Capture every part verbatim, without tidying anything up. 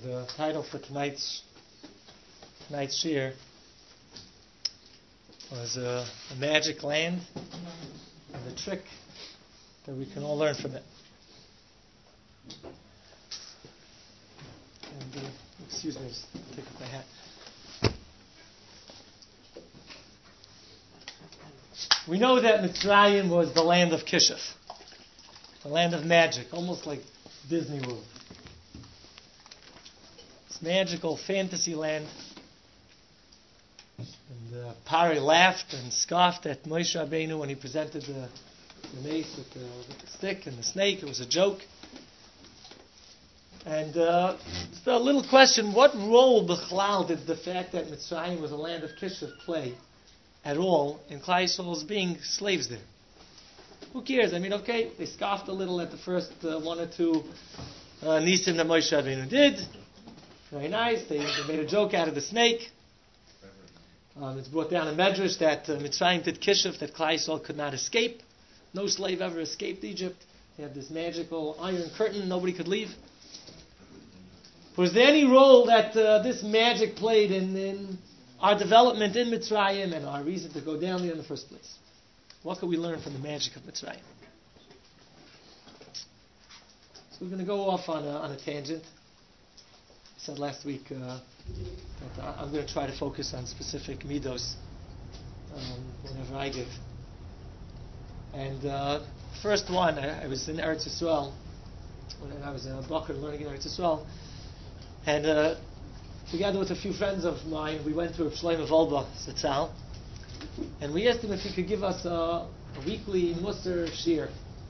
the title for tonight's tonight's shir was uh, a magic land and the trick that we can all learn from it. And, uh, excuse me, just take off my hat. We know that Mitzrayim was the land of Kishuf, the land of magic, almost like Disney World. It's magical fantasy land. And uh, Pari laughed and scoffed at Moshe Rabbeinu when he presented the, the mace with the, with the stick and the snake. It was a joke. And uh, just a little question, what role, B'chlal, did the fact that Mitzrayim was a land of Kishuf play at all in Klal Yisrael's being slaves there? Who cares? I mean, okay, they scoffed a little at the first uh, one or two uh, nisim that Moshe Rabbeinu did. Very nice. They, they made a joke out of the snake. Um, it's brought down in Medrash that uh, Mitzrayim did Kishuf, that Klal Yisrael could not escape. No slave ever escaped Egypt. They had this magical iron curtain, nobody could leave. Was there any role that uh, this magic played in, in our development in Mitzrayim and our reason to go down there in the first place? What can we learn from the magic of Mitzrayim? So we're going to go off on a, on a tangent. I said last week uh, that I'm going to try to focus on specific midos um, whenever I give. And uh, first one, I, I was in Eretz Yisrael when I was a Bakr learning in Eretz Yisrael. And uh, together with a few friends of mine, we went to Reb Shlomo Wolbe Zatzal, and we asked him if he could give us a, a weekly Musar shir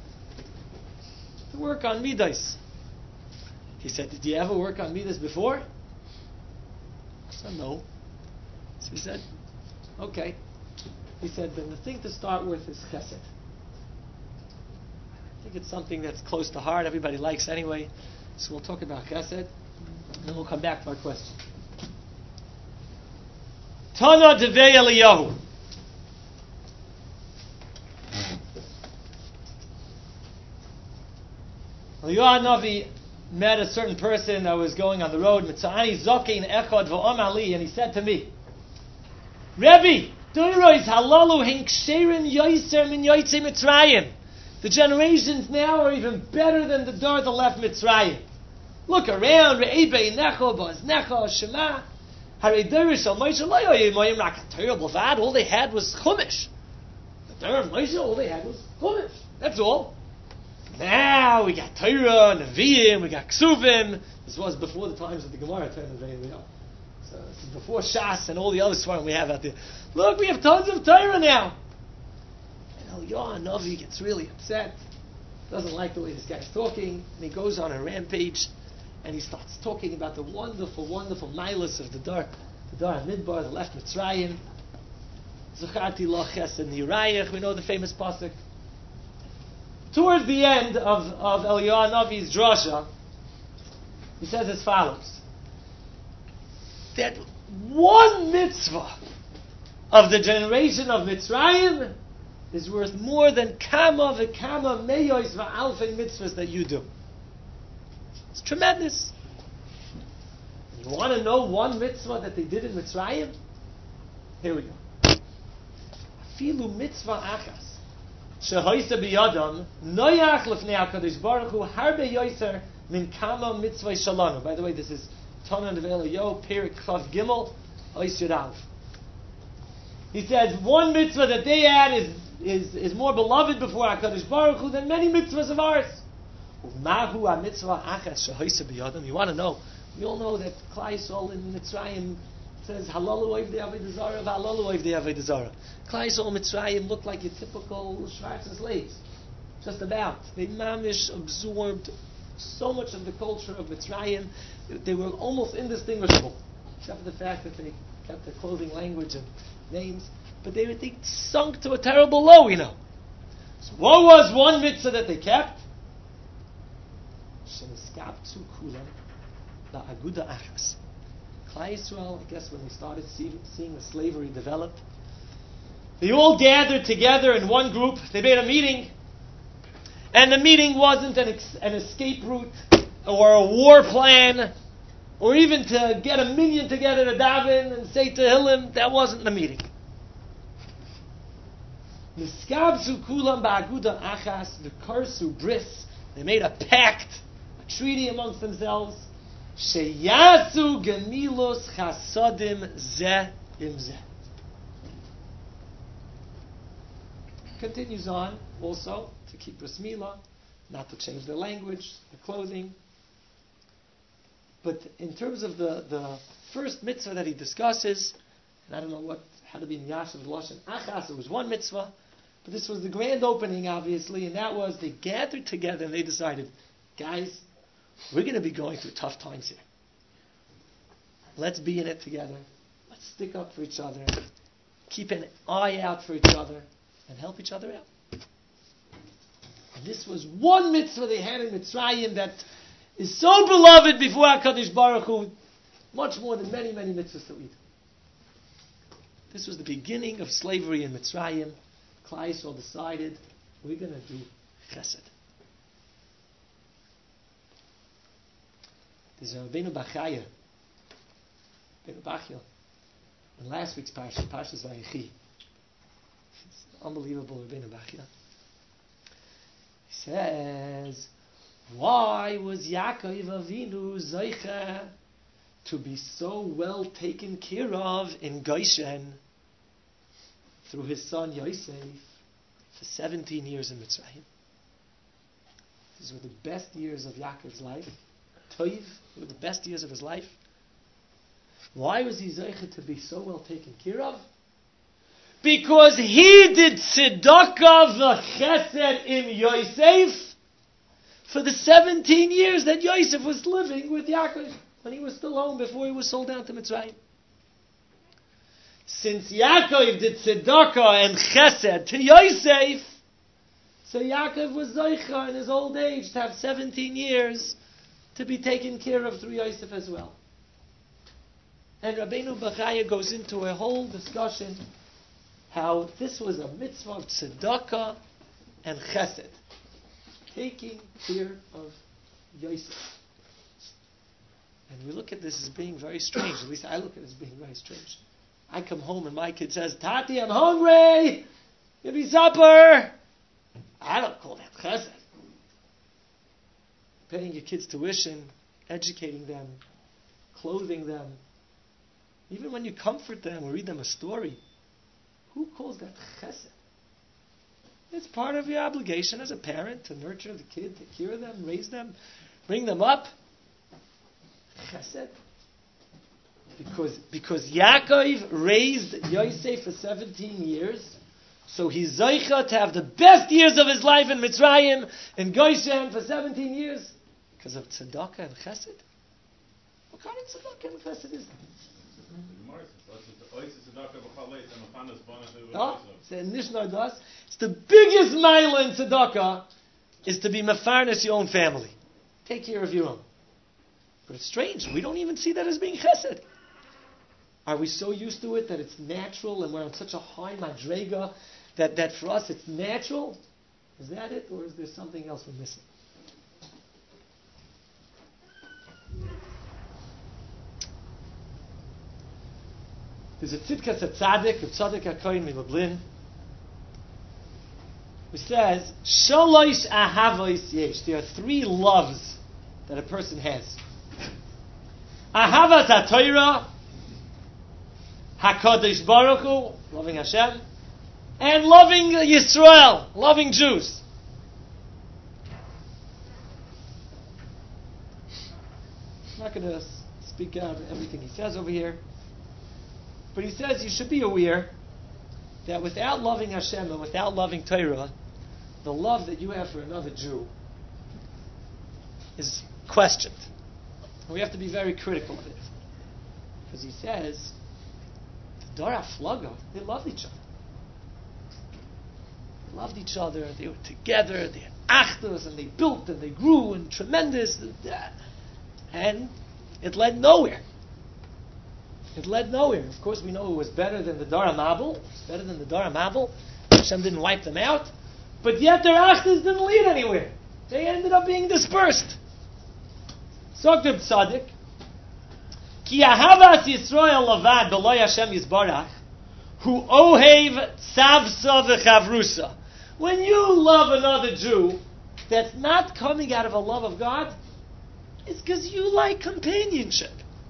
to work on midas. He said, "Did you ever work on midas before?" I said, "No." So he said, "Okay." He said, "Then the thing to start with is chesed. I think it's something that's close to heart. Everybody likes anyway. So we'll talk about chesed." And then we'll come back to our question. Tana Devei Eliyahu. Eliyahu Navi met a certain person that was going on the road, Mitzani Zokein Echad V'Om Ali, and he said to me, Rebbe, Doirois Halalu Hin Ksherin Yoiser Min Yoitze Mitzrayim. The generations now are even better than the door that left Mitzrayim. Look around, Re'ebei Necho, Baz Necho, Shema. Harei Derish al Moshe Lo Yoyim Rak terrible bad. All they had was Chumash. The Torah of Moshe, all they had was Chumash. That's all. Now we got Torah, Nevi'im, we got Ksuvim. This was before the times of the Gemara, Torah and Nevi'im, you know. So this is before Shas and all the other svarim we have out there. Look, we have tons of Torah now. And Eliyahu Navi gets really upset. Doesn't like the way this guy's talking, and he goes on a rampage. And he starts talking about the wonderful, wonderful milas of the Dar, the Dar Midbar, the left Mitzrayim. Zacharti lo chesed nirayich. We know the famous pasuk. Towards the end of, of Eliyahu Navi's drasha, he says as follows: that one mitzvah of the generation of Mitzrayim is worth more than kama v'kama meyos v'alfei mitzvahs that you do. It's tremendous. You want to know one mitzvah that they did in Mitzrayim? Here we go. Afilu mitzvah achas shehoyse biyadam noyach lefnei HaKadosh Baruch Hu harbe yoser min kama mitzvah shalanu. By the way, this is Tana Devei Eliyahu, Perik Chav Gimel, Ois Yud Aleph. He says one mitzvah that they had is, is, is more beloved before HaKadosh Baruch Hu than many mitzvahs of ours. You want to know? We all know that Klal Yisrael in Mitzrayim says Halalu Oivdei Avodah Zarah, V'Halalu Oivdei Avodah Zarah. Klal Yisrael and Mitzrayim look like your typical Schwarzer slaves, just about. They mamish absorbed so much of the culture of Mitzrayim. They were almost indistinguishable, except for the fact that they kept their clothing, language, and names. But they, they sunk to a terrible low, you know. So what was one mitzvah that they kept? La Aguda Achas. Klal Yisrael, I guess when they started see, seeing the slavery develop, they all gathered together in one group. They made a meeting, and the meeting wasn't an, ex, an escape route or a war plan or even to get a minyan together to daven and say Tehillim. That wasn't the meeting. Niskabzu kulam ba'aguda achas, the karsu bris. They made a pact, a treaty amongst themselves. Sheyasu gemilos chasadim zeh im zeh. Continues on also to keep bris milah, not to change their language, their clothing. But in terms of the, the first mitzvah that he discusses, and I don't know what how to be in Yashav Lashon Achas, it was one mitzvah, but this was the grand opening, obviously, and that was they gathered together and they decided, guys, we're going to be going through tough times here. Let's be in it together. Let's stick up for each other. Keep an eye out for each other and help each other out. And this was one mitzvah they had in Mitzrayim that is so beloved before HaKadosh Baruch Hu, much more than many, many mitzvahs that we do. This was the beginning of slavery in Mitzrayim. Klal Yisrael decided, we're going to do chesed. There's a Rabbeinu Bachaya, Rabbeinu Bachya, in last week's Parsha, Parshas Vayechi. It's unbelievable, Rabbeinu Bachya. He says, why was Yaakov Avinu Zeicha to be so well taken care of in Goshen through his son Yosef for seventeen years in Mitzrayim? These were the best years of Yaakov's life. Toiv, they were the best years of his life. Why was he Zeicha to be so well taken care of? Because he did tzedakah v'chesed im Yosef for the seventeen years that Yosef was living with Yaakov, when he was still home before he was sold down to Mitzrayim. Since Yaakov did tzedakah and chesed to Yosef, so Yaakov was Zeicha in his old age to have seventeen years to be taken care of through Yosef as well. And Rabbeinu Bachaya goes into a whole discussion how this was a mitzvah of tzedakah and chesed, taking care of Yosef. And we look at this as being very strange. At least I look at it as being very strange. I come home and my kid says, Tati, I'm hungry. Give me supper. I don't call that chesed. Paying your kids tuition, educating them, clothing them. Even when you comfort them or read them a story, who calls that chesed? It's part of your obligation as a parent to nurture the kid, take care of them, raise them, bring them up. Chesed. Because, because Yaakov raised Yosef for seventeen years, so he's Zeicha to have the best years of his life in Mitzrayim, in Goshen for seventeen years, because of tzedakah and chesed. What kind of tzedakah and chesed is that? Oh, it's the biggest mile in tzedakah is to be mefarnes your own family. Take care of your own. But it's strange. We don't even see that as being chesed. Are we so used to it that it's natural and we're on such a high madrega that, that for us it's natural? Is that it? Or is there something else we're missing? There's a tzidkas a tzaddik, a tzaddik a kohen milublin, who says, Shalosh ahavos yesh. There are three loves that a person has. Ahavas HaTorah, HaKadosh Baruch Hu, loving Hashem, and loving Yisrael, loving Jews. I'm not going to speak out everything he says over here, but he says you should be aware that without loving Hashem and without loving Torah, the love that you have for another Jew is questioned. We have to be very critical of it. Because he says, the Dora Flaga, they loved each other. They loved each other, they were together, they had achdus, and they built and they grew and tremendous. And it led nowhere. It led nowhere. Of course, we know it was better than the Dara Mabel. It's better than the Dara Mabel. Hashem didn't wipe them out. But yet their achdus didn't lead anywhere. They ended up being dispersed. Sogdib Tzaddik, Ki ahavas Yisrael lavad b'lo Hashem Yisbarach, hu ohev tzavsa v'chavrusa. When you love another Jew, that's not coming out of a love of God, it's because you like companionship.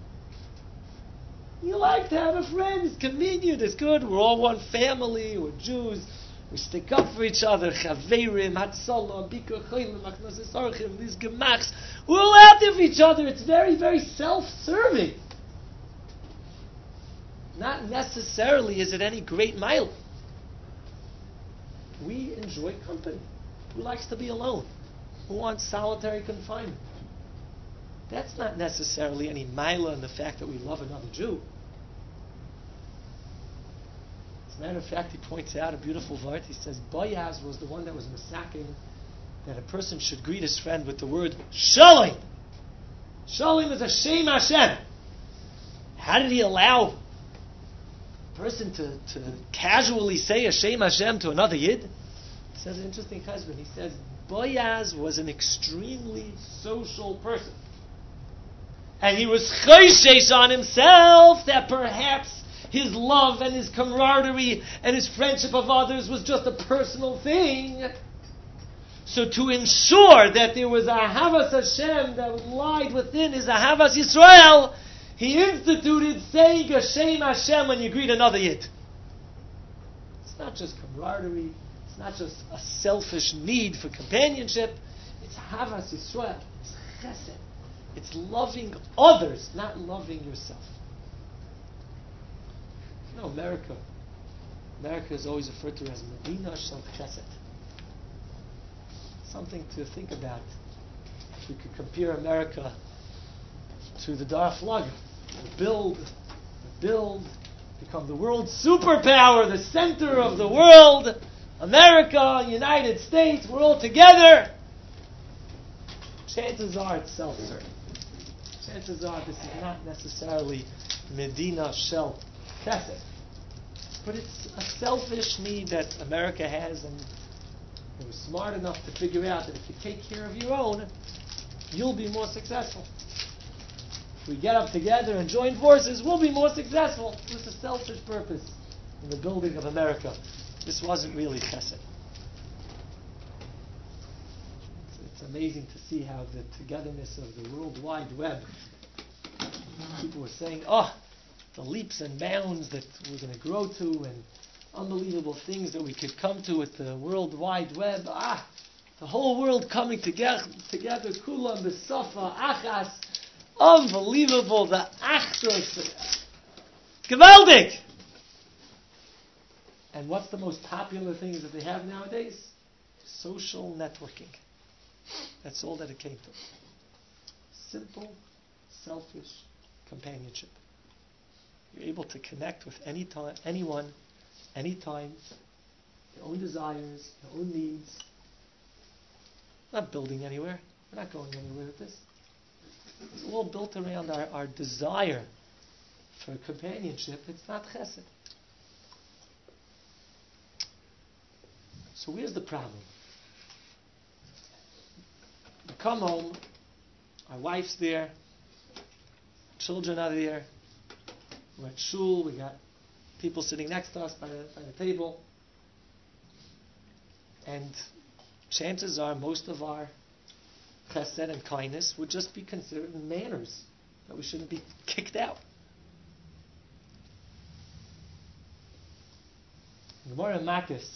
You like to have a friend. It's convenient. It's good. We're all one family. We're Jews. We stick up for each other. Chaverim, Hatzalah, Bikur Cholim, Machnas Esarchim, these gemachs. We're all out there for each other. It's very, very self-serving. Not necessarily is it any great mile. We enjoy company. Who likes to be alone? Who wants solitary confinement? That's not necessarily any mila in the fact that we love another Jew. As a matter of fact, he points out a beautiful word. He says, Boaz was the one that was masaking that a person should greet his friend with the word Shalom. Shalom is a Shem Hashem. How did he allow a person to, to casually say a Shem Hashem to another Yid? He says an interesting husband. He says, Boaz was an extremely social person. And he was choishes on himself that perhaps his love and his camaraderie and his friendship of others was just a personal thing. So to ensure that there was a Ahavas Hashem that lied within his Ahavas Yisrael, he instituted saying Hashem Hashem when you greet another Yid. It's not just camaraderie. It's not just a selfish need for companionship. It's Ahavas Yisrael. It's chesed. It's loving others, not loving yourself. You know, America. America is always referred to as Medina Shel Chesed. Something to think about. If we could compare America to the Dar Flag, build, build, become the world superpower, the center of the world. America, United States, we're all together. Chances are it's self-serving. Chances are this is not necessarily Medina Shel Chesed. But it's a selfish need that America has, and they were smart enough to figure out that if you take care of your own, you'll be more successful. If we get up together and join forces, we'll be more successful. It was a selfish purpose in the building of America. This wasn't really chesed. It's, it's amazing to see how the togetherness of the World Wide Web, people were saying, oh, the leaps and bounds that we're going to grow to and unbelievable things that we could come to with the World Wide Web. Ah, the whole world coming together, together, kulam b'safa, achas, unbelievable, the achos, gewaldig. And what's the most popular things that they have nowadays? Social networking. That's all that it came to. Simple, selfish companionship. You're able to connect with any time, anyone, anytime, your own desires, your own needs. We're not building anywhere. We're not going anywhere with this. It's all built around our, our desire for companionship. It's not chesed. So where's the problem? We come home, our wife's there, children are there, we're at shul, we got people sitting next to us by the, by the table, and chances are most of our chesed and kindness would just be considered manners, that we shouldn't be kicked out. Gemara Makis,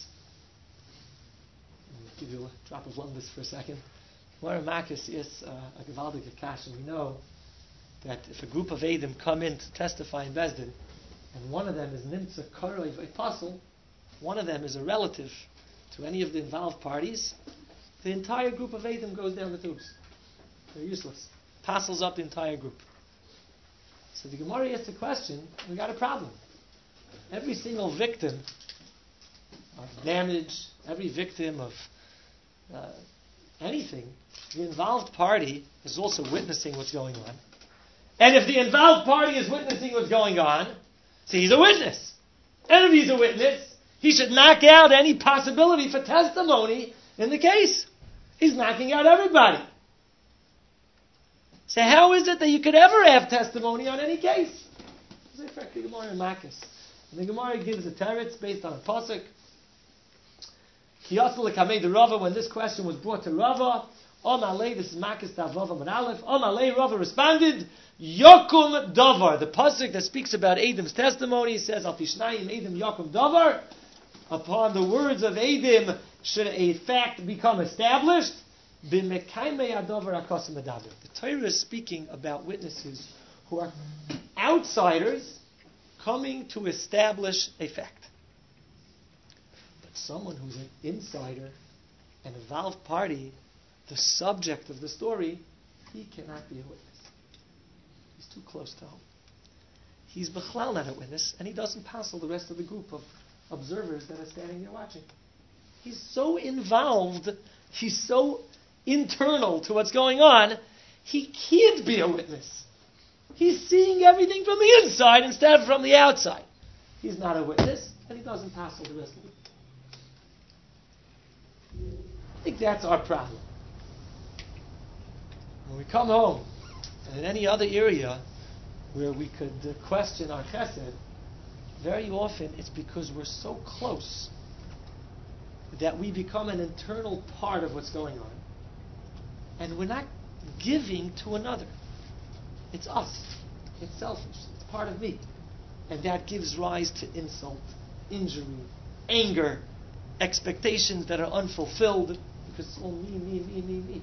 I'll give you a drop of lumbus for a second. Gemara Makis is uh, a Gevaldik Akash, and we know that if a group of Eidim come in to testify in Bezdin, and one of them is Nimtza Karov Apostle, one of them is a relative to any of the involved parties, the entire group of Eidim goes down the tubes. They're useless. Tassels up the entire group. So the Gemara asks the question, we got a problem. Every single victim of damage, every victim of uh, anything, the involved party is also witnessing what's going on. And if the involved party is witnessing what's going on, so he's a witness. And if he's a witness, he should knock out any possibility for testimony in the case. He's knocking out everybody. So how is it that you could ever have testimony on any case? The Gemara in Makis. And the Gemara gives a teretz based on a pasuk. Kiyasel lekamei the Rava, when this question was brought to Rava, Om Alei, this is Makis Tavava Min Aleph. Om Alei, Rava responded, Yokum Davar. The pasuk that speaks about Adam's testimony says, Al Pishnayim Adam Yokum Davar. Upon the words of Adam, should a fact become established? B'mekaimei Adavar Akasim Adavar. The Torah is speaking about witnesses who are outsiders coming to establish a fact. But someone who's an insider, an involved party, the subject of the story, he cannot be a witness. He's too close to home. He's b'chlal not a witness, and he doesn't passel the rest of the group of observers that are standing there watching. He's so involved, he's so internal to what's going on, he can't be a witness. He's seeing everything from the inside instead of from the outside. He's not a witness, and he doesn't passel the rest of it. I think that's our problem. When we come home, and in any other area where we could uh, question our chesed, very often it's because we're so close that we become an internal part of what's going on, and we're not giving to another. It's us. It's selfish. It's part of me. And that gives rise to insult, injury, anger, expectations that are unfulfilled, because it's all me, me, me, me, me.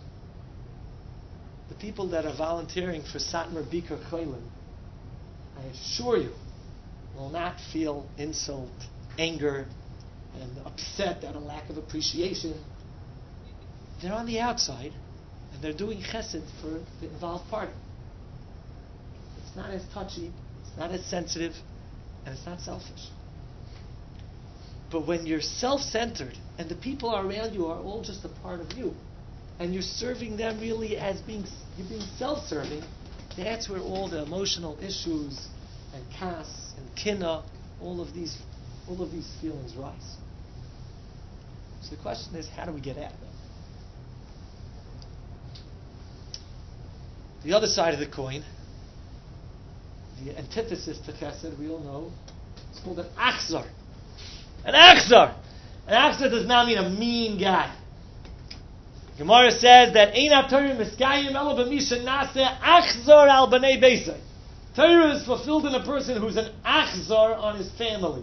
The people that are volunteering for Satmar Bikur Cholim, I assure you, will not feel insult, anger, and upset at a lack of appreciation. They're on the outside, and they're doing chesed for the involved party. It's not as touchy, it's not as sensitive, and it's not selfish. But when you're self-centered, and the people around you are all just a part of you, and you're serving them really as being, you're being self-serving, that's where all the emotional issues and kas and kina, all of these, all of these feelings rise. So the question is, how do we get at them? The other side of the coin, the antithesis to chesed, we all know, it's called an achzar. An achzar! An achzar does not mean a mean guy. Gemara says that Eina Torah miskayim ela b'misha naseh achzar al b'nei beisai. Torah is fulfilled in a person who's an achzar on his family.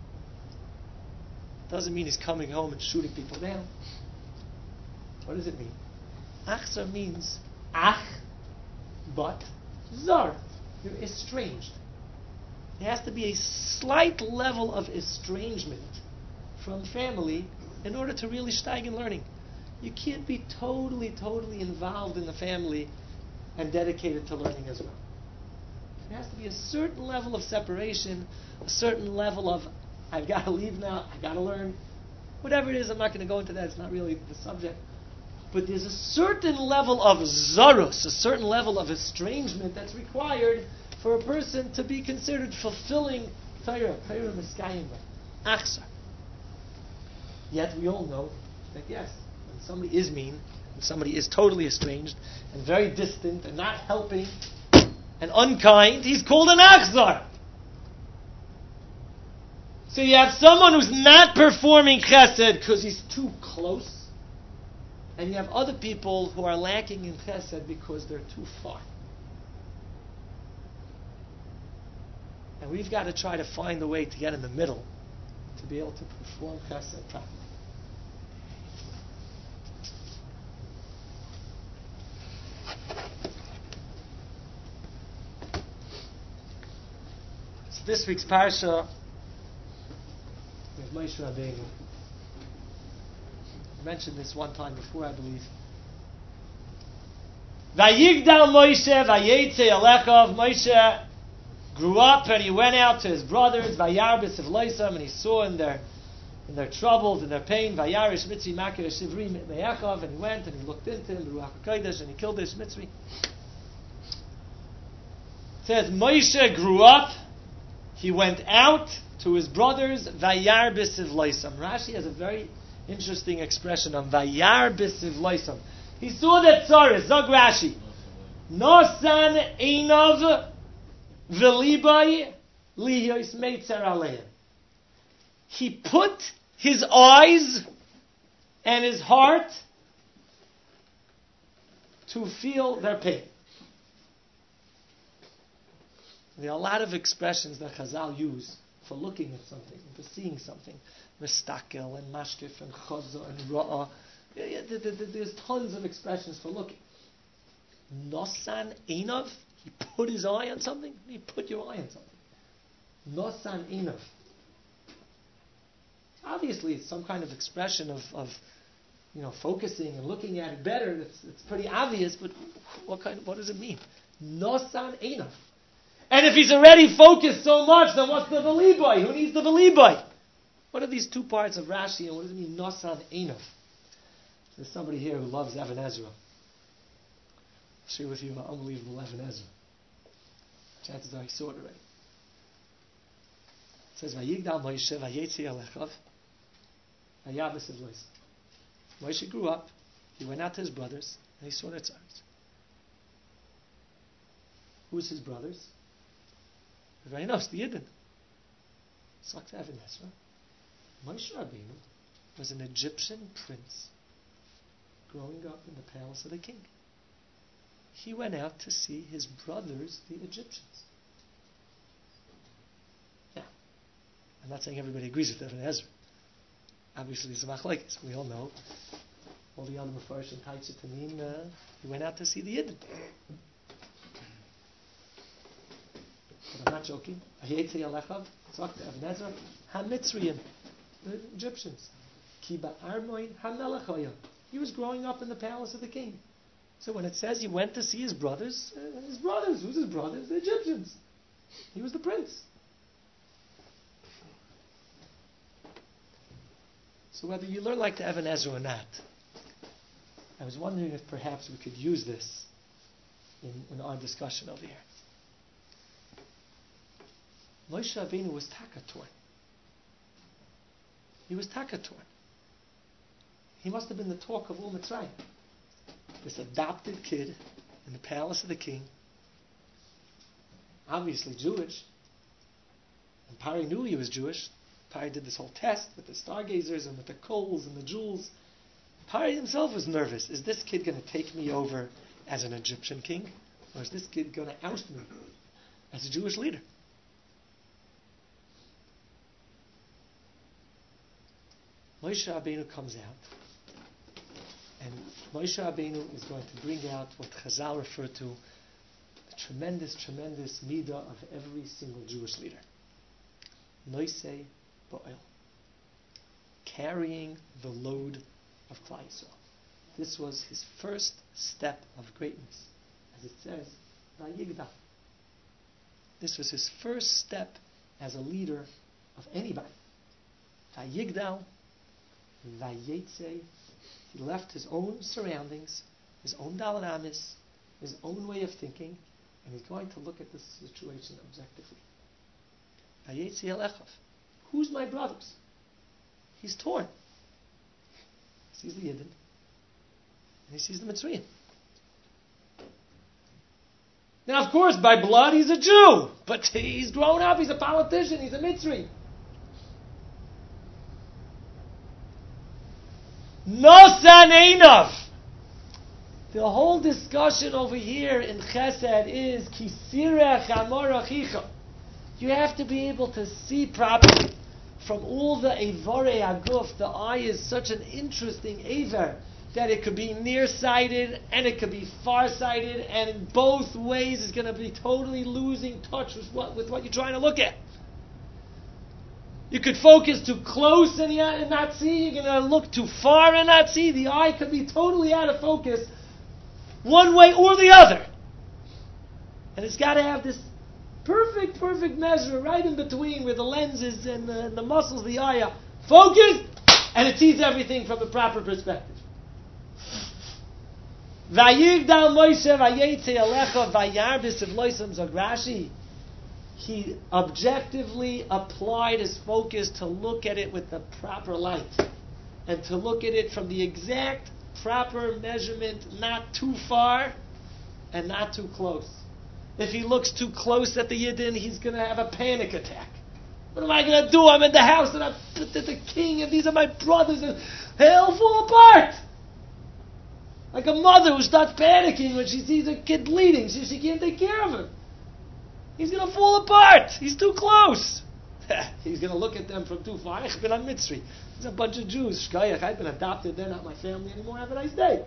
Doesn't mean he's coming home and shooting people down. What does it mean? Achzar means ach, but zar. You're estranged. There has to be a slight level of estrangement from family in order to really steig in learning. You can't be totally, totally involved in the family and dedicated to learning as well. There has to be a certain level of separation, a certain level of, I've got to leave now, I've got to learn. Whatever it is, I'm not going to go into that, it's not really the subject. But there's a certain level of zarus, a certain level of estrangement that's required for a person to be considered fulfilling Torah, Torah Miskayim, Achzar. Yet we all know that yes, when somebody is mean, when somebody is totally estranged and very distant and not helping and unkind, he's called an Achzar. So you have someone who's not performing chesed because he's too close, and you have other people who are lacking in chesed because they're too far. And we've got to try to find a way to get in the middle to be able to perform chesed properly. So this week's parsha is Moshe Rabbeinu. I mentioned this one time before, I believe. Vayigdal Moshe vayetze alechav. Moshe grew up and he went out to his brothers, Vayar b'sivloisam, and he saw in their in their troubles, in their pain, Vayarish mitzvi makir shivri me'achov, and he went and he looked into him, Ruach HaKodesh, and he killed this mitzvi. It says Moshe grew up, he went out to his brothers, Vayar b'sivloisam. Rashi has a very interesting expression on Vayar b'sivloisam. He saw that Tzaris, Zog Rashi. Nosan Einov Velibai Lihos Meitzer Aleim. He put his eyes and his heart to feel their pain. There are a lot of expressions that Chazal use for looking at something, for seeing something. Mistakel and mashkif and chozo and ra'ah. There's tons of expressions for looking. Nosan Einov, he put his eye on something. He put your eye on something. Nosan Einov. Obviously, it's some kind of expression of, of you know, focusing and looking at it better. It's, it's pretty obvious, but what kind? What does it mean? Nosan Einov. And if he's already focused so much, then what's the velibai? Who needs the velibai? What are these two parts of Rashi, and what does it mean, Nosan Einov? There's somebody here who loves Evan Ezra. I'll share with you an unbelievable Evan Ezra. Chances are he saw it already. It says, Vayigdal Moshe vayetzi alechav vayabes evlois. Moshe grew up, he went out to his brothers, and he saw their tzars. Who's his brothers? Everybody knows, the Yidden. Sucks Evan Ezra. Moshe Rabbeinu was an Egyptian prince growing up in the palace of the king. He went out to see his brothers, the Egyptians. Now, I'm not saying everybody agrees with Evan Ezra. Obviously, it's a machlekes. We all know. All the other Mepharshim types it to mean uh, he went out to see the Yidden. But I'm not joking. Hayetzi alechav, tzvak Evan Ezra, ha-Mitzrayim, the Egyptians. Ki ba'armoin ha-melech haya. He was growing up in the palace of the king. So when it says he went to see his brothers, uh, his brothers, who's his brothers? The Egyptians. He was the prince. So whether you learn like the Evan Ezra or not, I was wondering if perhaps we could use this in, in our discussion over here. Moshe Rabbeinu was takatorn. He was takatorn. He must have been the talk of all Mitzrayim. This adopted kid in the palace of the king, obviously Jewish. And Pari knew he was Jewish. Pari did this whole test with the stargazers and with the coals and the jewels. Pari himself was nervous. Is this kid going to take me over as an Egyptian king? Or is this kid going to oust me as a Jewish leader? Moshe Rabbeinu comes out, and Moshe Rabbeinu is going to bring out what Chazal referred to, the tremendous, tremendous midah of every single Jewish leader. Noisei ba'il. Carrying the load of Klal Yisrael. This was his first step of greatness. As it says, Vayigdal. This was his first step as a leader of anybody. Vayigdal. Vayetze, he left his own surroundings, his own dalanamis, his own way of thinking, and he's going to look at this situation objectively. Vayetze alechav. Who's my brothers? He's torn. He sees the Yidden, and he sees the Mitzrayim. Now, of course, by blood, he's a Jew, but he's grown up, he's a politician, he's a Mitzri. Nosan Einov. The whole discussion over here in Chesed is Kisirech Amor Achicha. You have to be able to see properly from all the Eivorei Aguf. The eye is such an interesting Eiver that it could be nearsighted and it could be farsighted, and in both ways it's going to be totally losing touch with what, with what you're trying to look at. You could focus too close and not see. You're going to look too far and not see. The eye could be totally out of focus one way or the other. And it's got to have this perfect, perfect measure right in between where the lenses and the, and the muscles of the eye are focused, and it sees everything from a proper perspective. Vayigdal Moshe vayetze alecha vayarbis evloisam zog Rashi. He objectively applied his focus to look at it with the proper light, and to look at it from the exact proper measurement, not too far and not too close. If he looks too close at the Yidden, he's going to have a panic attack. What am I going to do? I'm in the house and I'm the king and these are my brothers and he'll fall apart. Like a mother who starts panicking when she sees a kid bleeding. She, she can't take care of him. He's going to fall apart. He's too close. He's going to look at them from too far. I've been on Mitzri. There's a bunch of Jews. Shkayach, I've been adopted. They're not my family anymore. Have a nice day.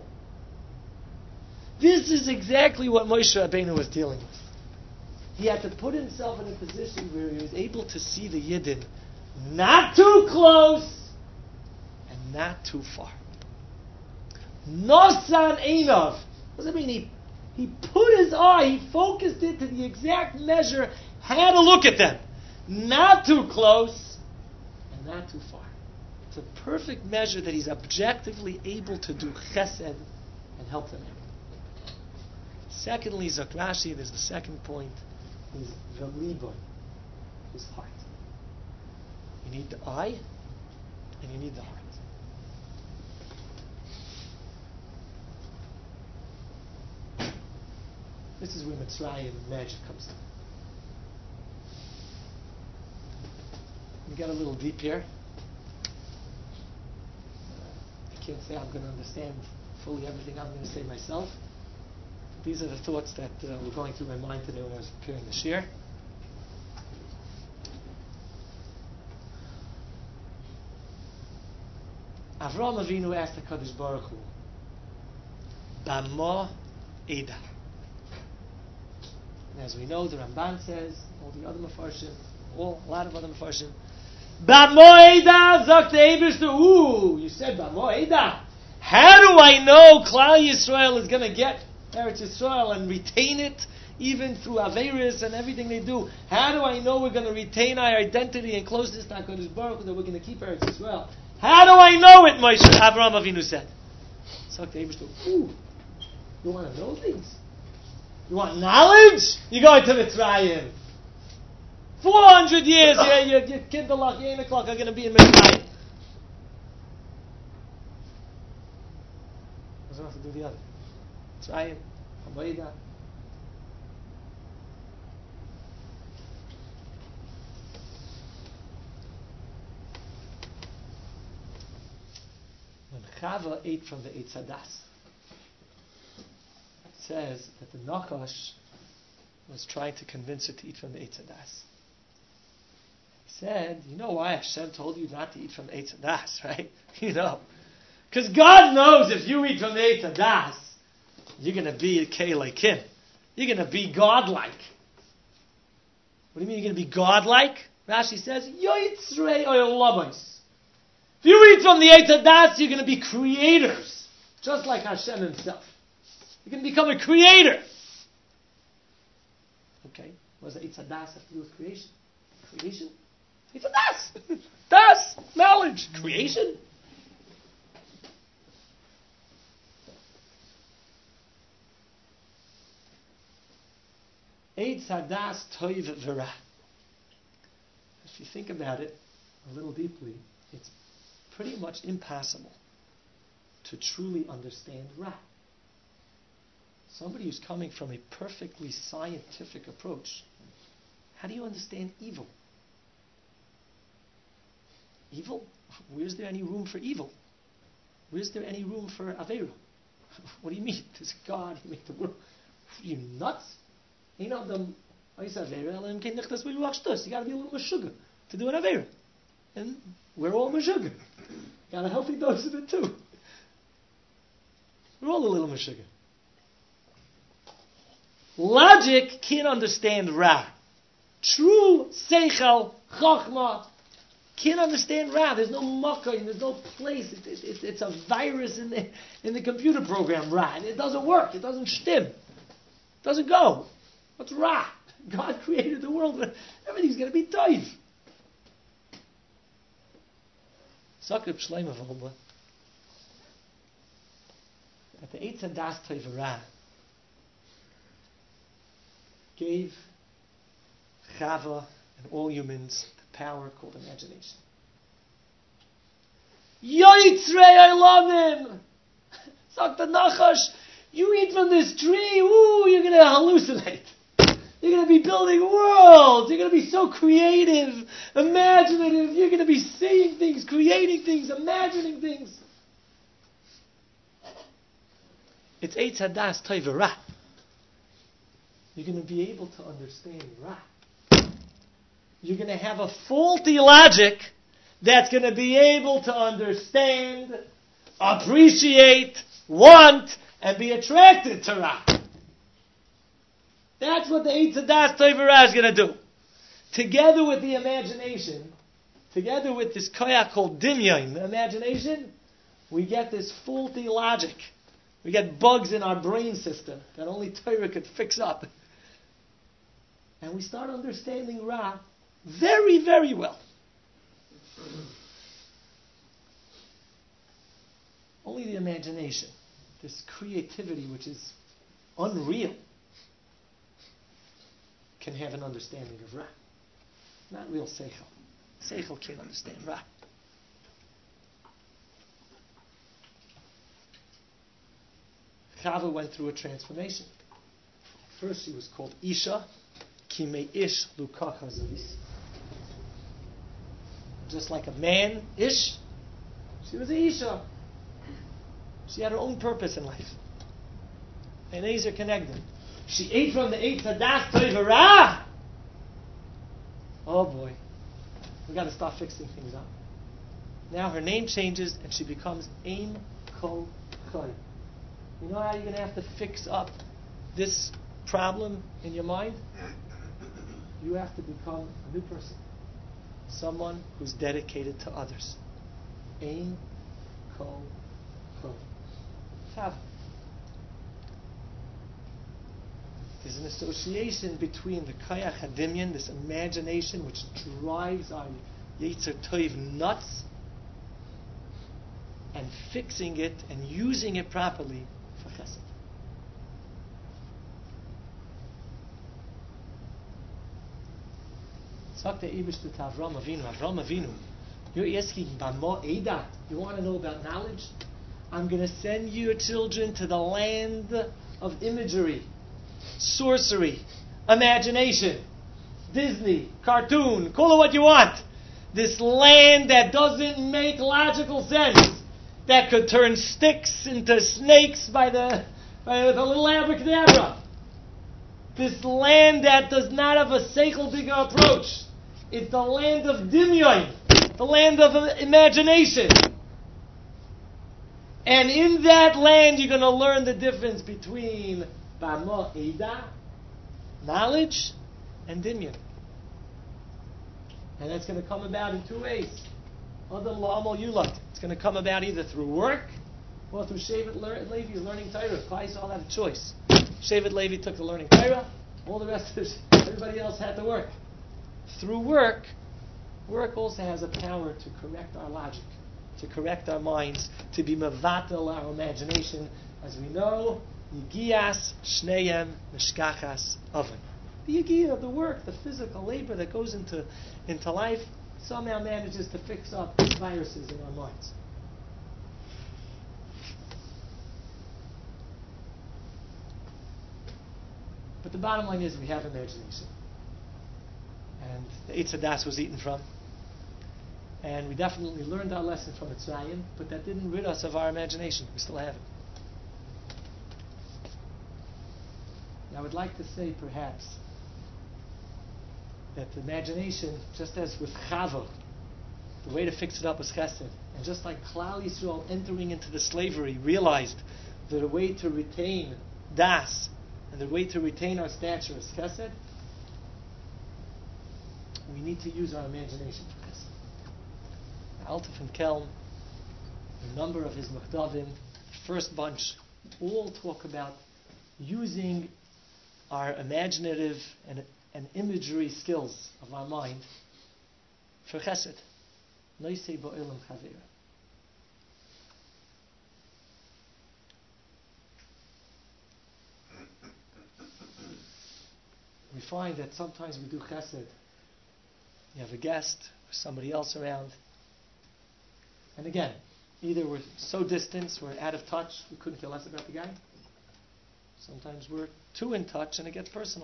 This is exactly what Moshe Rabbeinu was dealing with. He had to put himself in a position where he was able to see the Yidden not too close and not too far. Nosan Einov. What does it mean? He, he put his eye, he focused it to the exact measure, how to look at them. Not too close and not too far. It's a perfect measure that he's objectively able to do chesed and help them out. Secondly, Zakrashi, there's the second point, is the libon, his heart. You need the eye and you need the heart. This is where Mitzrayim magic comes in. We got a little deep here. Uh, I can't say I'm going to understand fully everything I'm going to say myself. These are the thoughts that uh, were going through my mind today when I was preparing the shir. Avraham Avinu asked the Kadosh Baruch Hu, Bama Eda. And as we know, the Ramban says, all the other Mefarshim, all, a lot of other Mefarshim, Bama Eda, Zok the Ebershter, ooh, you said Bama Eda. How do I know Klal Yisrael is going to get Eretz Yisrael and retain it, even through Averis and everything they do? How do I know we're going to retain our identity and closeness to HaKadosh Baruch Hu, that we're going to keep Eretz Yisrael? How do I know it, Moshe? Avraham Avinu said. So the Ebershter, ooh, you want to know things? You want knowledge? You go into Mitzrayim. Four hundred years, yeah, your, your Kinderlach, your eight o'clock are going to be in Mitzrayim. What's enough to do the other? Mitzrayim, Habayda. When Chava ate from the Eitz Hadas, it says that the Nachash was trying to convince her to eat from the Eitz Hadas. He said, you know why Hashem told you not to eat from the Eitz Hadas, right? You know. Because God knows if you eat from the Eitz Hadas, you're going to be a K like him. You're going to be godlike. What do you mean you're going to be godlike? Rashi says, Yoitzrei Oyolabos. If you eat from the Eitz Hadas, you're going to be creators. Just like Hashem himself. You're going to become a creator. Okay, what does the Eitz Hadas have to do with creation? Creation? Eitz Hadas! Das! Knowledge! Creation? Eitz Hadas Toiv V'Ra. If you think about it a little deeply, it's pretty much impossible to truly understand Ra. Somebody who's coming from a perfectly scientific approach, how do you understand evil? Evil? Where's there any room for evil? Where's there any room for Aveira? What do you mean? There's God, He made the world. Are you nuts? You know, the Aveira, you got to be a little Meshuggah to do an Aveira. And we're all Meshuggah. Got a healthy dose of it too. We're all a little Meshuggah. Logic can't understand Ra. True Seichel, Chochmah, can't understand Ra. There's no makkah, there's no place. It, it, it, it's a virus in the, in the computer program, Ra. And it doesn't work. It doesn't shtim. It doesn't go. What's Ra? God created the world. Everything's going to be toiv. Sakrib Shleima V'Homla. At the Eitz Hadas Toiv Ra, gave Chava and all humans the power called imagination. Yoitzrei Olamim! Sagt the Nachash, You eat from this tree, ooh, you're going to hallucinate. You're going to be building worlds. You're going to be so creative, imaginative. You're going to be seeing things, creating things, imagining things. It's Eitz Hadas Tov Ra. You're going to be able to understand Ra. You're going to have a faulty logic that's going to be able to understand, appreciate, want, and be attracted to Ra. That's what the Eitz Hadas Tov Ra is going to do. Together with the imagination, together with this koyach called Dimyon, the imagination, we get this faulty logic. We get bugs in our brain system that only Torah could fix up. And we start understanding Ra very, very well. Only the imagination, this creativity which is unreal, can have an understanding of Ra. Not real Seichel. Seichel can't understand Ra. Chava went through a transformation. First she was called Isha, Kimei Ish Lukacha Zavis. Just like a man, Ish, she was a Isha. She had her own purpose in life. And these are connected. She ate from the Eitz Hadas Tov Ra. Oh boy. We've got to start fixing things up. Now her name changes and she becomes Ein Kol Choy. You know how you're going to have to fix up this problem in your mind? You have to become a new person. Someone who's dedicated to others. Ein Kol Choy. Chav. There's an association between the Koyach HaDimyon, this imagination which drives our Yetzer Tov nuts, and fixing it and using it properly for Chesed. Sagt der Eibishter to Avram Avinu, Avram Avinu, you're asking, Bamo Eidat, you want to know about knowledge? I'm going to send your children to the land of imagery, sorcery, imagination, Disney, cartoon, call it what you want. This land that doesn't make logical sense, that could turn sticks into snakes by the by with a little abracadabra. This land that does not have a seichel bigger approach. It's the land of Dimyon, the land of imagination. And in that land, you're going to learn the difference between Bama Eida, knowledge, and Dimyon. And that's going to come about in two ways. Adam La'amal Yulat. It's going to come about either through work or through Shevet Levi learning Torah. Klai all had a choice. Shevet Levi took the learning Torah. All the rest of everybody else had to work. Through work, work also has a power to correct our logic, to correct our minds, to be mevatel our imagination. As we know, Yigias Shneim Mishkachas Oven. The Yigiyah, the work, the physical labor that goes into, into life, somehow manages to fix up viruses in our minds. But the bottom line is we have imagination. And the Eitz Hadas was eaten from. And we definitely learned our lesson from Mitzrayim, but that didn't rid us of our imagination. We still have it. And I would like to say, perhaps, that the imagination, just as with Chava, the way to fix it up was Chesed. And just like Klal Yisrael entering into the slavery realized that the way to retain Das and the way to retain our stature is Chesed, we need to use our imagination for Chesed. Altaf and Kelm, a number of his Mechdavim, the first bunch, all talk about using our imaginative and and imagery skills of our mind for Chesed. Noisei ba'olam chaveira. We find that sometimes we do Chesed. You have a guest or somebody else around. And again, either we're so distant, we're out of touch, we couldn't care less about the guy. Sometimes we're too in touch and it gets personal.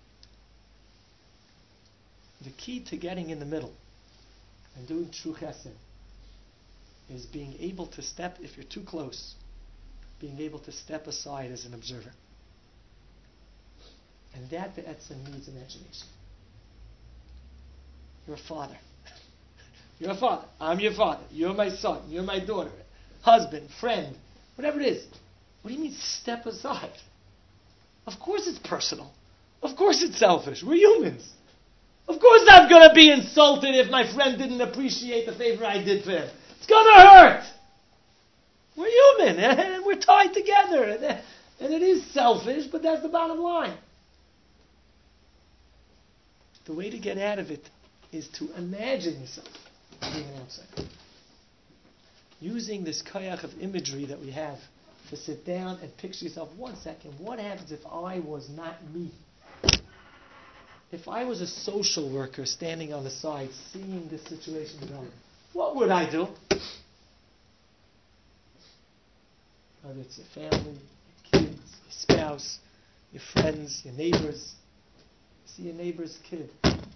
The key to getting in the middle and doing true chesed is being able to step, if you're too close, being able to step aside as an observer. And that be'etzem needs imagination. You're a father. You're a father. I'm your father. You're my son. You're my daughter. Husband, friend, whatever it is. What do you mean step aside? Of course it's personal. Of course it's selfish. We're humans. Of course I'm going to be insulted if my friend didn't appreciate the favor I did for him. It's going to hurt. We're human and we're tied together. And it is selfish, but that's the bottom line. The way to get out of it is to imagine yourself being an outsider. Using this koyach of imagery that we have to sit down and picture yourself, one second, what happens if I was not me? If I was a social worker standing on the side, seeing this situation develop, what would I do? Whether it's your family, your kids, your spouse, your friends, your neighbors. See your neighbor's kid.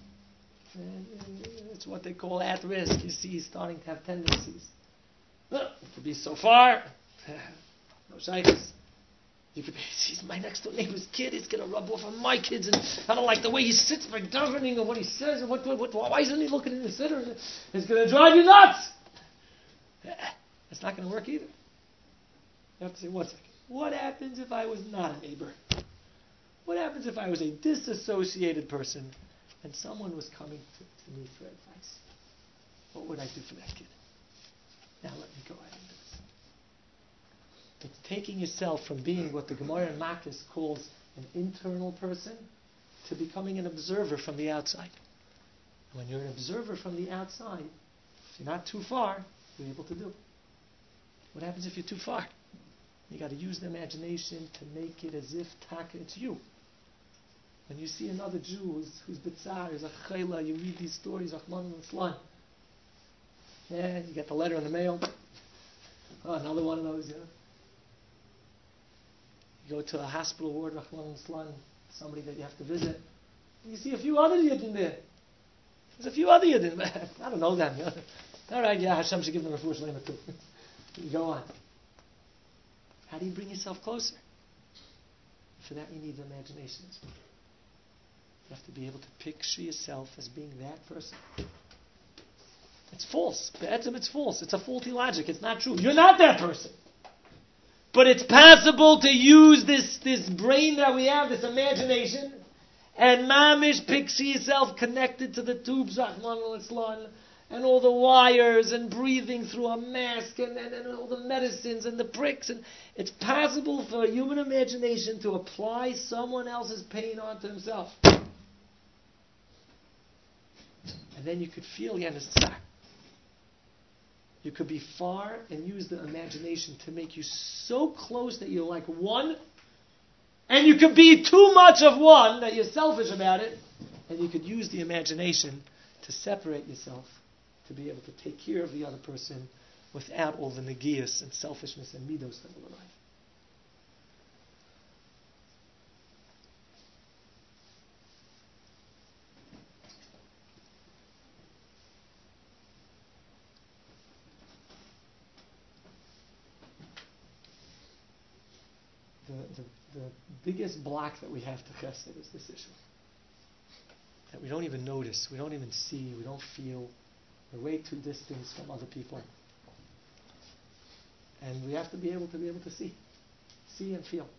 It's what they call at risk. You see he's starting to have tendencies. Well, it could be so far. No shaykhs. You could be, he's my next door neighbor's kid. He's going to rub off on my kids. And I don't like the way he sits for governing or what he says. And what, what, what, why isn't he looking in the sitter? It's going to drive you nuts. It's not going to work either. You have to say, one second. What happens if I was not a neighbor? What happens if I was a disassociated person and someone was coming to, to me for advice? What would I do for that kid? Now let me go ahead and do this. It's taking yourself from being what the Gemara in Makis calls an internal person to becoming an observer from the outside. When you're an observer from the outside, if you're not too far, you're able to do it. What happens if you're too far? You got to use the imagination to make it as if taka, it's you. When you see another Jew who's, who's bitzar, who's a chayla, you read these stories, Rahman and Slan. Yeah, you get the letter in the mail. Oh, another one of those, yeah. You go to a hospital ward, Rahman and Slan, somebody that you have to visit. And you see a few other Yidden there. There's a few other Yidden. I don't know them. Yeah. All right, yeah, Hashem should give them a full shlema too. You go on. How do you bring yourself closer? For that you need imagination as well. You have to be able to picture yourself as being that person. It's false. Be'etzem, it's false. It's a faulty logic. It's not true. You're not that person. But it's possible to use this, this brain that we have, this imagination, and mamish picture yourself connected to the tubes, Rahman al-Islam, and all the wires, and breathing through a mask, and, and, and all the medicines, and the pricks. And it's possible for a human imagination to apply someone else's pain onto himself. And then you could feel Yanisar. You could be far and use the imagination to make you so close that you're like one, and you could be too much of one that you're selfish about it, and you could use the imagination to separate yourself, to be able to take care of the other person without all the negias and selfishness and midos that will arrive. The, the, the biggest block that we have to chesed is this issue. That we don't even notice, we don't even see, we don't feel. We're way too distant from other people. And we have to be able to be able to see. See and feel.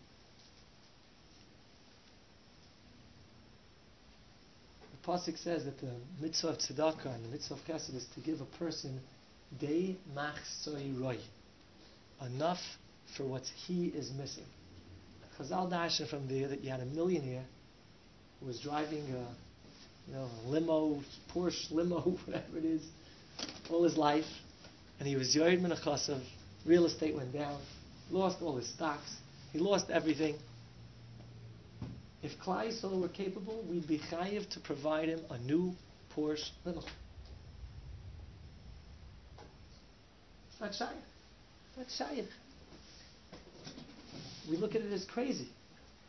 The Pasuk says that the mitzvah of tzedakah and the mitzvah of chesed is to give a person day machsoi roi, enough for what he is missing. Chazal dasha from there that you had a millionaire who was driving a, you know, a limo, Porsche limo, whatever it is, all his life, and he was yored min hachasav. Real estate went down, lost all his stocks, he lost everything. If Klal Yisrael were capable, we'd be chayiv to provide him a new Porsche limo. It's not shaykh. It's not shaykh. We look at it as crazy.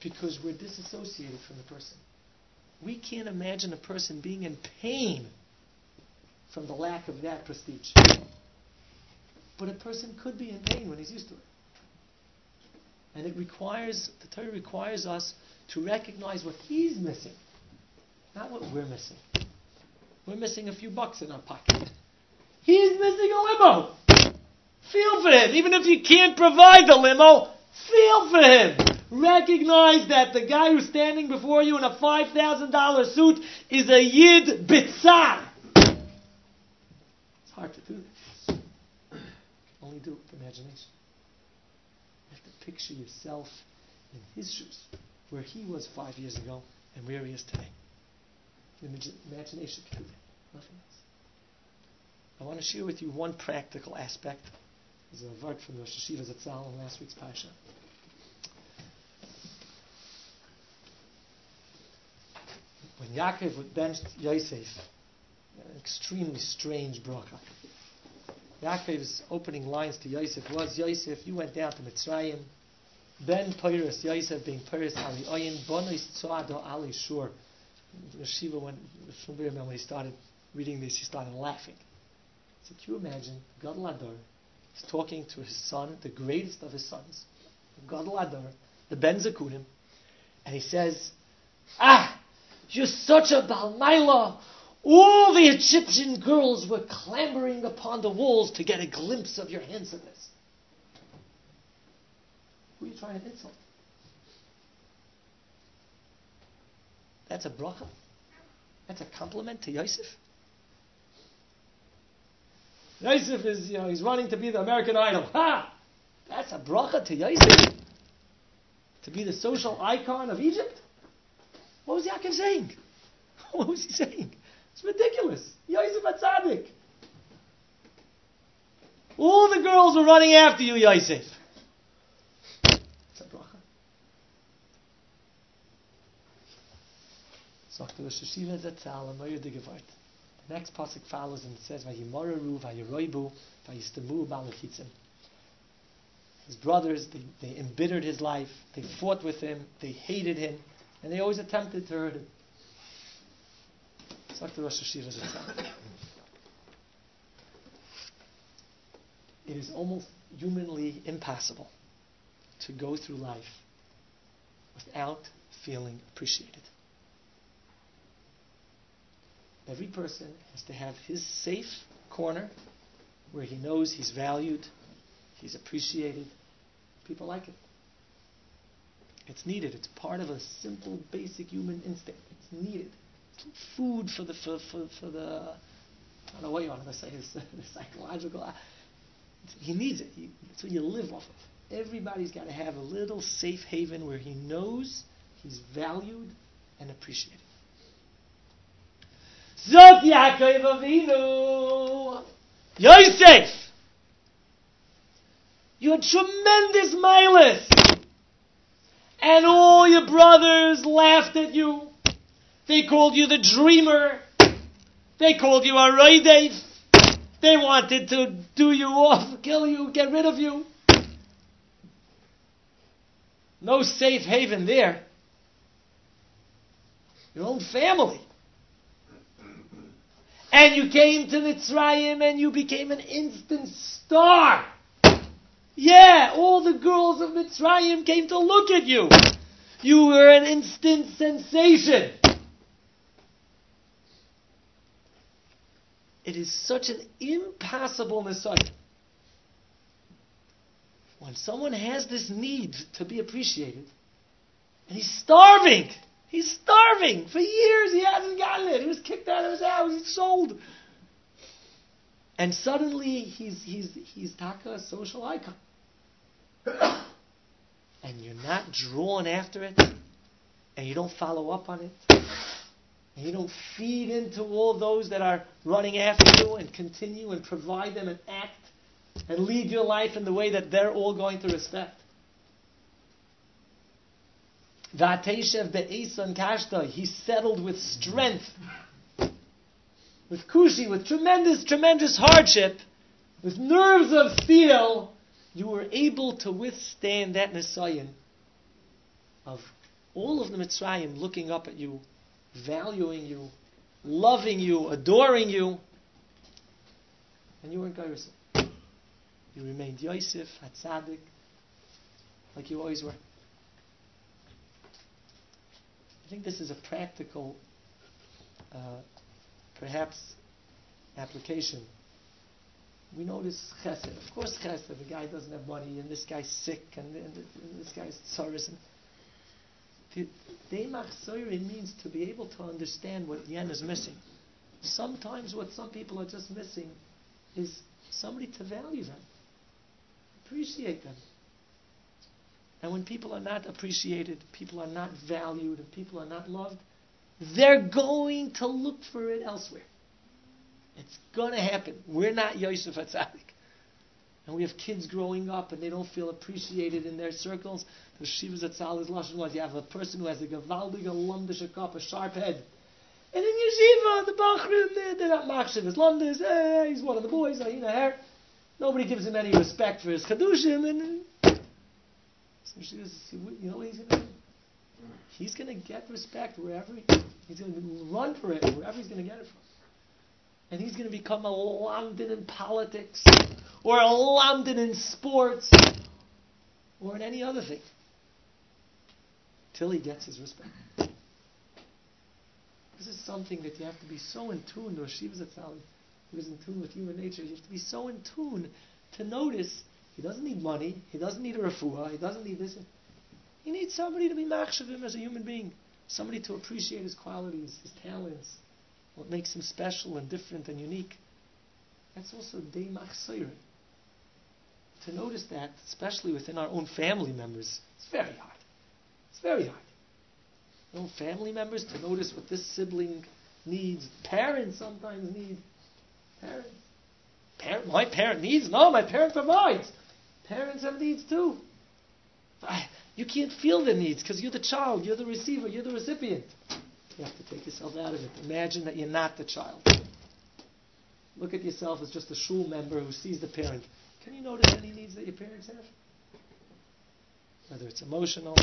because we're disassociated from the person. We can't imagine a person being in pain from the lack of that prestige. But a person could be in pain when he's used to it. And it requires, the Torah requires us to recognize what he's missing, not what we're missing. We're missing a few bucks in our pocket. He's missing a limo. Feel for him. Even if you can't provide the limo, feel for him. Recognize that the guy who's standing before you in a five thousand dollars suit is a Yid Bitzar. It's hard to do this. You can only do it with imagination. You have to picture yourself in his shoes, where he was five years ago and where he is today. Imagination can do that. Nothing else. I want to share with you one practical aspect. There's a word from the Rosh Yeshiva Zatzal in last week's Parsha. When Yaakov benched Yosef, an extremely strange bracha. Yaakov's opening lines to Yosef was, Yosef, you went down to Mitzrayim. Ben Peiris, Yosef being Peiris Ali Oyin, Bonis Tzoado Ali Shur. Yeshiva, when, when he started reading this, he started laughing. So can you imagine, Gadol Ador is talking to his son, the greatest of his sons, Gadol Ador, the Ben Zekunim, and he says, Ah, you're such a Balmaila. All the Egyptian girls were clambering upon the walls to get a glimpse of your handsomeness. Who are you trying to insult? That's a bracha? That's a compliment to Yosef? Yosef is, you know, he's running to be the American Idol. Ha! That's a bracha to Yosef? To be the social icon of Egypt? What was Yaakov saying? What was he saying? It's ridiculous. Yosef HaTzadik. All the girls were running after you, Yosef. It's a bracha. Sagt der Rosh Yeshiva Zatzal, Amoyer de Gevart. The next pasuk follows and it says, Vayimoreru, Vayiroibu, Vayistemu Balachitzim. His brothers, they, they embittered his life, they fought with him, they hated him, and they always attempted to hurt him. Sagt der Rosh Yeshiva Zatzal. It is almost humanly impossible to go through life without feeling appreciated. Every person has to have his safe corner where he knows he's valued, he's appreciated. People like it. It's needed. It's part of a simple, basic human instinct. It's needed. It's food for the for, for, for the I don't know what you want to say. It's the psychological. He needs it. He, that's what you live off of. Everybody's got to have a little safe haven where he knows he's valued and appreciated. Zot Yaakov Avinu, Yosef, you had tremendous milas, and all your brothers laughed at you. They called you the dreamer. They called you a roideif. They wanted to do you off, kill you, get rid of you. No safe haven there. Your own family. And you came to Mitzrayim and you became an instant star. Yeah, all the girls of Mitzrayim came to look at you. You were an instant sensation. It is such an impossible Messiah. When someone has this need to be appreciated, and he's starving. He's starving. For years he hasn't gotten it. He was kicked out of his house. He's sold. And suddenly he's he's he's Taka, a social icon. And you're not drawn after it. And you don't follow up on it. And you don't feed into all those that are running after you and continue and provide them and act and lead your life in the way that they're all going to respect. V'ateshev be'esan kashta, he settled with strength, with kushi, with tremendous, tremendous hardship, with nerves of steel. You were able to withstand that Nisayan of all of the Mitzrayim looking up at you, valuing you, loving you, adoring you, and you weren't Gairusim. You remained Yosef, Hatzadik, like you always were. I think this is a practical, uh, perhaps, application. We notice chesed. Of course chesed, the guy doesn't have money, and this guy's sick, and, and, and this guy's tsaris. Deimach soiri means to be able to understand what yen is missing. Sometimes what some people are just missing is somebody to value them, appreciate them. And when people are not appreciated, people are not valued, and people are not loved, they're going to look for it elsewhere. It's going to happen. We're not Yosef Hatzadik. And we have kids growing up and they don't feel appreciated in their circles. The Shivas Hatzal is Lashon was you have a person who has a Gavaldig, a Lumdish, a cup, a sharp head. And in Yeshiva, the Bachrim, they're, they're not Machshav, his Lumdish, eh, he's one of the boys, you know, hair. Nobody gives him any respect for his Chadushim. And so she goes, you know what he's going to do? He's going to get respect wherever he, he's going to run for it, wherever he's going to get it from. And he's going to become a lamdan in politics, or a lamdan in sports, or in any other thing, till he gets his respect. This is something that you have to be so in tune. The Shivas Hatzal, who is in tune with human nature, you have to be so in tune to notice he doesn't need money, he doesn't need a refuah, he doesn't need this. He needs somebody to be machshav him as a human being, somebody to appreciate his qualities, his talents, what makes him special and different and unique. That's also day machsoire. To notice that, especially within our own family members, it's very hard. It's very hard. Our own family members, to notice what this sibling needs. Parents sometimes need. Parents. Parent, my parent needs? No, my parent provides. Parents have needs too. I, you can't feel their needs because you're the child, you're the receiver, you're the recipient. You have to take yourself out of it. Imagine that you're not the child. Look at yourself as just a shul member who sees the parent. Can you notice any needs that your parents have? Whether it's emotional,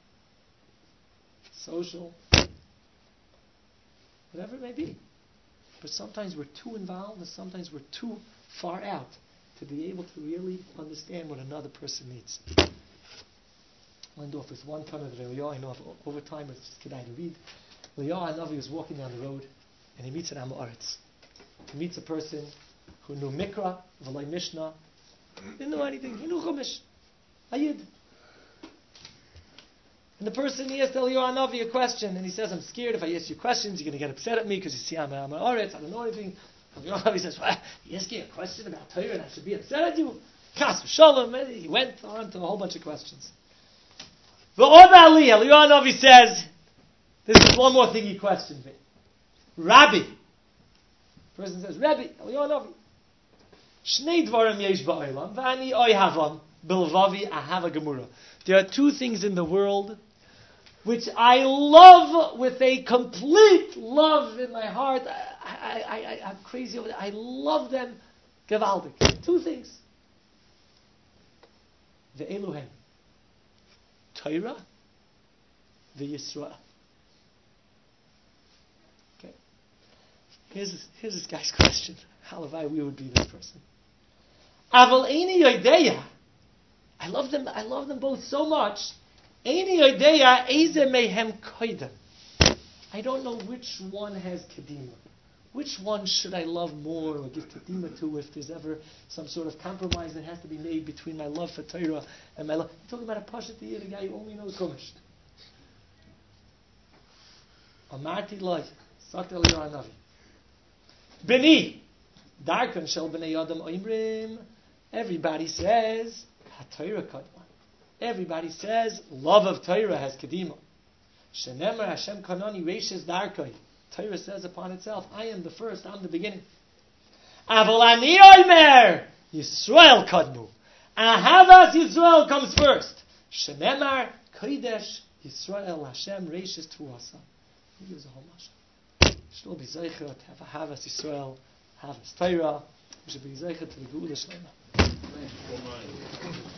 social, whatever it may be. But sometimes we're too involved and sometimes we're too far out to be able to really understand what another person needs. I'll end off with one kind of Eliyahu. I know over time it's just kedai to read. Eliyahu Hanavi was walking down the road and he meets an Am Haaretz. He meets a person who knew Mikra, V'lai Mishnah, didn't know anything. He knew Chumash, Ayid. And the person, he asked Eliyahu Hanavi a question, and he says, I'm scared if I ask you questions, you're going to get upset at me because you see I'm an Am Haaretz, I don't know anything. Eliyahu Hanavi says, well, you ask me a question about Torah and I should be upset at you? Chas v'shalom. He went on to a whole bunch of questions. V'od Ali, Eliyahu Hanavi says, this is one more thing he questioned me. Rabbi. The person says, Rabbi, Eliyahu Hanavi. Shnei dvarim yesh ba'olam, v'ani oy havam, bilvavi ahava gemura. There are two things in the world which I love with a complete love in my heart. I, I, I, I'm crazy over it. I love them. Gevaldik. Two things. The Elohim. Torah. The Yisrael. Okay. Here's, here's this guy's question. Halavai, we would be this person. Aval eini yodeya. I love them. I love them both so much. Eini yodeya eze mehem koidem. I don't know which one has kedima. Which one should I love more or give kedima to if there's ever some sort of compromise that has to be made between my love for Torah and my love. I'm talking about a pashat the guy who only knows Chumash. Amarti loy, sagt Eliyahu Hanavi. Beni, darkan shel bnei adam oimrim. Everybody says HaTorah kadma. Everybody says love of Torah has kedima. Shenemar Hashem kanani reishes darkoi. Torah says upon itself, I am the first, I'm the beginning. Aval ani oimer Yisrael kadmu. Ahavas Yisrael comes first. Shenemar kodesh Yisrael Hashem reishes tuasa. He gives a whole mashal. Shlo be zeicher to have Ahavas Yisrael, Ahavas Torah. We should be zeicher to the Geula Shlema.